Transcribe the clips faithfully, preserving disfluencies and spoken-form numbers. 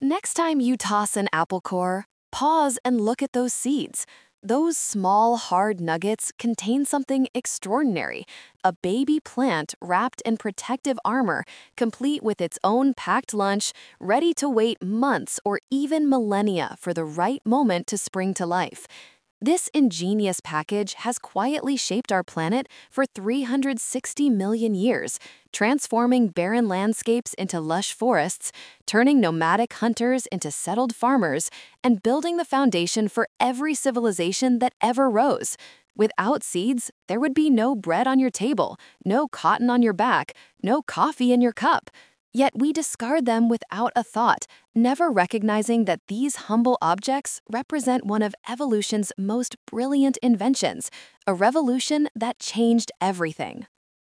Next time you toss an apple core, pause and look at those seeds. Those small, hard nuggets contain something extraordinary, a baby plant wrapped in protective armor, complete with its own packed lunch, ready to wait months or even millennia for the right moment to spring to life. This ingenious package has quietly shaped our planet for three hundred sixty million years, transforming barren landscapes into lush forests, turning nomadic hunters into settled farmers, and building the foundation for every civilization that ever rose. Without seeds, there would be no bread on your table, no cotton on your back, no coffee in your cup. Yet we discard them without a thought, never recognizing that these humble objects represent one of evolution's most brilliant inventions, a revolution that changed everything.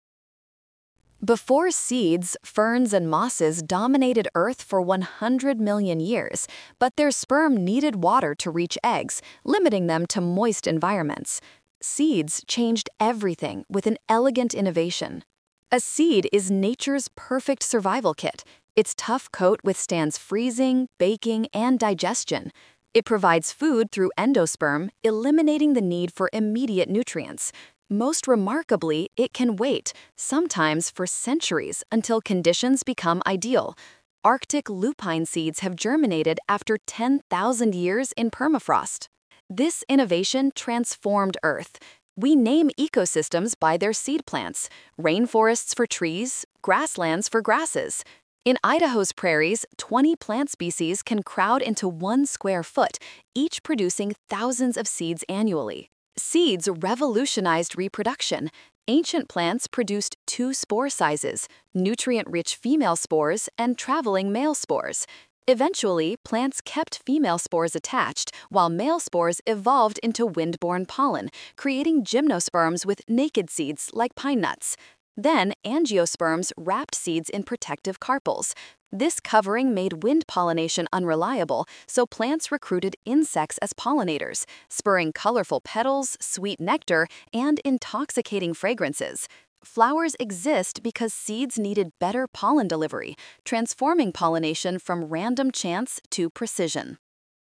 Before seeds, ferns and mosses dominated Earth for one hundred million years, but their sperm needed water to reach eggs, limiting them to moist environments. Seeds changed everything with an elegant innovation. A seed is nature's perfect survival kit. Its tough coat withstands freezing, baking, and digestion. It provides food through endosperm, eliminating the need for immediate nutrients. Most remarkably, it can wait, sometimes for centuries, until conditions become ideal. Arctic lupine seeds have germinated after ten thousand years in permafrost. This innovation transformed Earth. We name ecosystems by their seed plants, rainforests for trees, grasslands for grasses. In Idaho's prairies, twenty plant species can crowd into one square foot, each producing thousands of seeds annually. Seeds revolutionized reproduction. Ancient plants produced two spore sizes, nutrient-rich female spores and traveling male spores. Eventually, plants kept female spores attached, while male spores evolved into wind-borne pollen, creating gymnosperms with naked seeds like pine nuts. Then, angiosperms wrapped seeds in protective carpels. This covering made wind pollination unreliable, so plants recruited insects as pollinators, spurring colorful petals, sweet nectar, and intoxicating fragrances. Flowers exist because seeds needed better pollen delivery, transforming pollination from random chance to precision.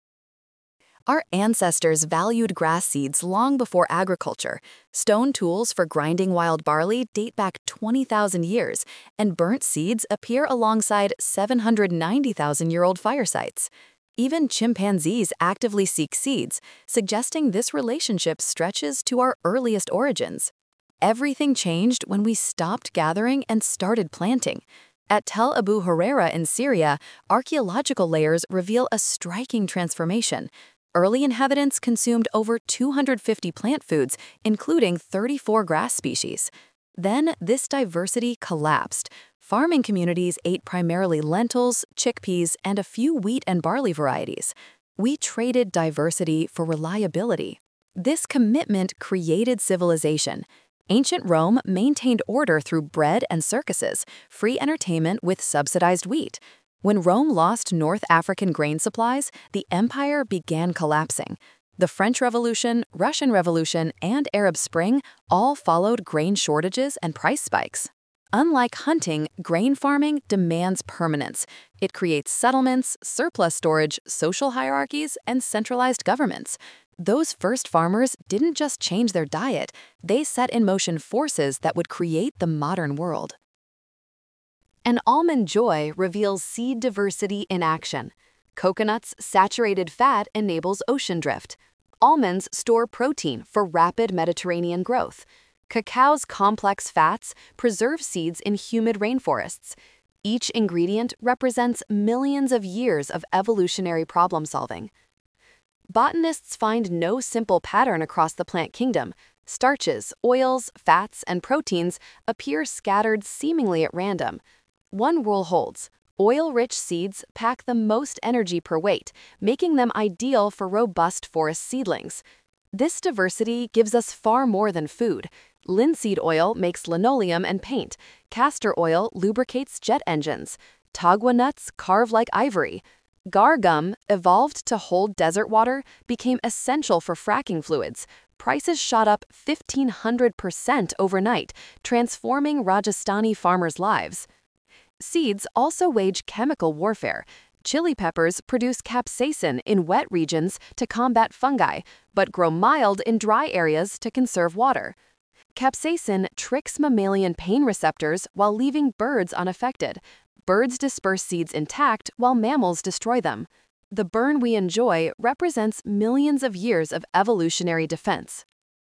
Our ancestors valued grass seeds long before agriculture. Stone tools for grinding wild barley date back twenty thousand years, and burnt seeds appear alongside seven hundred ninety thousand year old fire sites. Even chimpanzees actively seek seeds, suggesting this relationship stretches to our earliest origins. Everything changed when we stopped gathering and started planting. At Tel Abu Herrera in Syria, archaeological layers reveal a striking transformation. Early inhabitants consumed over two hundred fifty plant foods, including thirty-four grass species. Then, this diversity collapsed. Farming communities ate primarily lentils, chickpeas, and a few wheat and barley varieties. We traded diversity for reliability. This commitment created civilization. Ancient Rome maintained order through bread and circuses, free entertainment with subsidized wheat. When Rome lost North African grain supplies, the empire began collapsing. The French Revolution, Russian Revolution, and Arab Spring all followed grain shortages and price spikes. Unlike hunting, grain farming demands permanence. It creates settlements, surplus storage, social hierarchies, and centralized governments. Those first farmers didn't just change their diet, they set in motion forces that would create the modern world. An almond joy reveals seed diversity in action. Coconut's saturated fat enables ocean drift. Almonds store protein for rapid Mediterranean growth. Cacao's complex fats preserve seeds in humid rainforests. Each ingredient represents millions of years of evolutionary problem solving. Botanists find no simple pattern across the plant kingdom. Starches, oils, fats, and proteins appear scattered seemingly at random. One rule holds: oil-rich seeds pack the most energy per weight, making them ideal for robust forest seedlings. This diversity gives us far more than food. Linseed oil makes linoleum and paint. Castor oil lubricates jet engines. Tagua nuts carve like ivory. Gar gum, evolved to hold desert water, became essential for fracking fluids. Prices shot up fifteen hundred percent overnight, transforming Rajasthani farmers' lives. Seeds also wage chemical warfare. Chili peppers produce capsaicin in wet regions to combat fungi, but grow mild in dry areas to conserve water. Capsaicin tricks mammalian pain receptors while leaving birds unaffected. Birds disperse seeds intact while mammals destroy them. The burn we enjoy represents millions of years of evolutionary defense.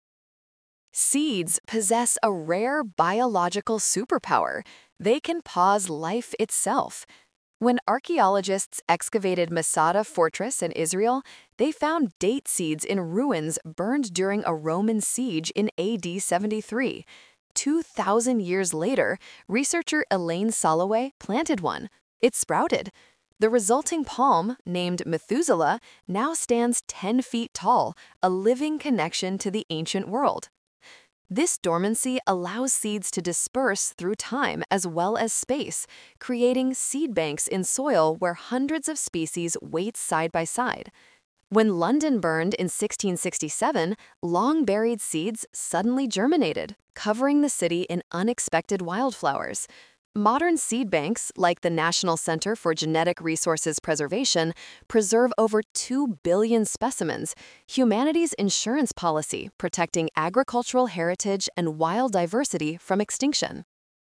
Seeds possess a rare biological superpower. They can pause life itself. When archaeologists excavated Masada Fortress in Israel, they found date seeds in ruins burned during a Roman siege in A D seventy-three. two thousand years later, researcher Elaine Soloway planted one. It sprouted. The resulting palm, named Methuselah, now stands ten feet tall, a living connection to the ancient world. This dormancy allows seeds to disperse through time as well as space, creating seed banks in soil where hundreds of species wait side by side. When London burned in sixteen sixty-seven, long-buried seeds suddenly germinated, covering the city in unexpected wildflowers. Modern seed banks, like the National Center for Genetic Resources Preservation, preserve over two billion specimens, humanity's insurance policy protecting agricultural heritage and wild diversity from extinction.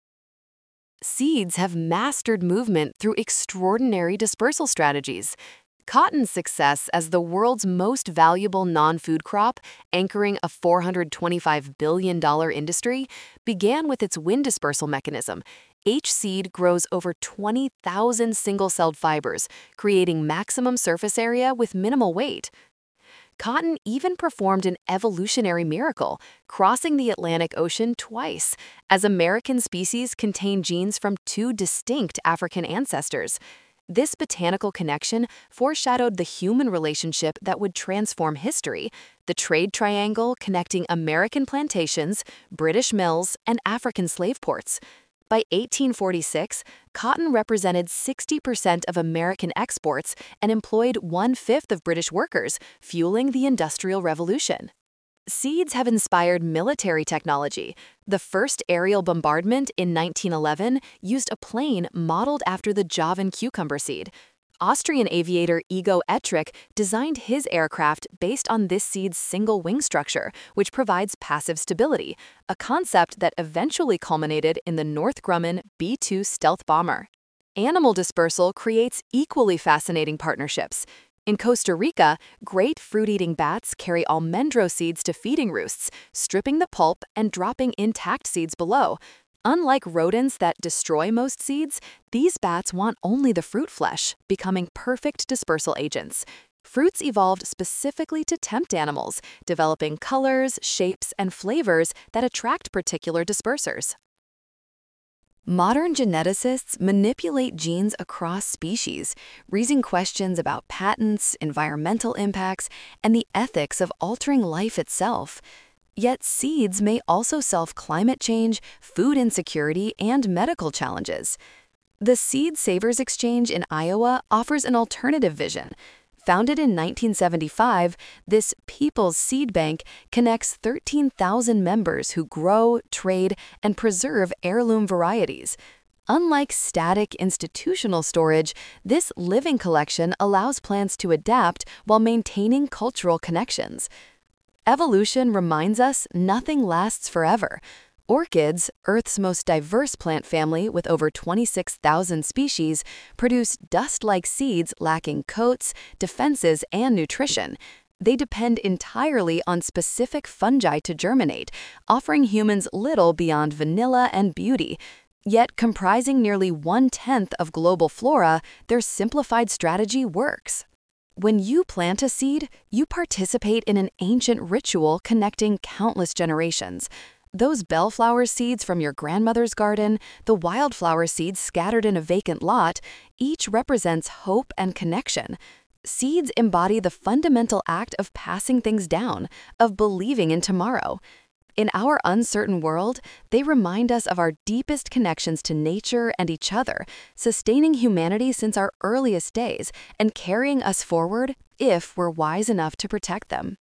Seeds have mastered movement through extraordinary dispersal strategies. Cotton's success as the world's most valuable non-food crop, anchoring a four hundred twenty-five billion dollars industry, began with its wind dispersal mechanism. Each seed grows over twenty thousand single-celled fibers, creating maximum surface area with minimal weight. Cotton even performed an evolutionary miracle, crossing the Atlantic Ocean twice, as American species contain genes from two distinct African ancestors. This botanical connection foreshadowed the human relationship that would transform history, the trade triangle connecting American plantations, British mills, and African slave ports. By eighteen forty-six, cotton represented sixty percent of American exports and employed one-fifth of British workers, fueling the Industrial Revolution. Seeds have inspired military technology. The first aerial bombardment in nineteen eleven used a plane modeled after the Javan cucumber seed. Austrian aviator Igo Etrich designed his aircraft based on this seed's single wing structure, which provides passive stability, a concept that eventually culminated in the Northrop Grumman B two stealth bomber. Animal dispersal creates equally fascinating partnerships. In Costa Rica, great fruit-eating bats carry almendro seeds to feeding roosts, stripping the pulp and dropping intact seeds below. Unlike rodents that destroy most seeds, these bats want only the fruit flesh, becoming perfect dispersal agents. Fruits evolved specifically to tempt animals, developing colors, shapes, and flavors that attract particular dispersers. Modern geneticists manipulate genes across species, raising questions about patents, environmental impacts, and the ethics of altering life itself. Yet seeds may also solve climate change, food insecurity, and medical challenges. The Seed Savers Exchange in Iowa offers an alternative vision. Founded in nineteen seventy-five, this People's Seed Bank connects thirteen thousand members who grow, trade, and preserve heirloom varieties. Unlike static institutional storage, this living collection allows plants to adapt while maintaining cultural connections. Evolution reminds us nothing lasts forever. Orchids, Earth's most diverse plant family with over twenty-six thousand species, produce dust-like seeds lacking coats, defenses, and nutrition. They depend entirely on specific fungi to germinate, offering humans little beyond vanilla and beauty. Yet, comprising nearly one-tenth of global flora, their simplified strategy works. When you plant a seed, you participate in an ancient ritual connecting countless generations. Those bellflower seeds from your grandmother's garden, the wildflower seeds scattered in a vacant lot, each represents hope and connection. Seeds embody the fundamental act of passing things down, of believing in tomorrow. In our uncertain world, they remind us of our deepest connections to nature and each other, sustaining humanity since our earliest days and carrying us forward if we're wise enough to protect them.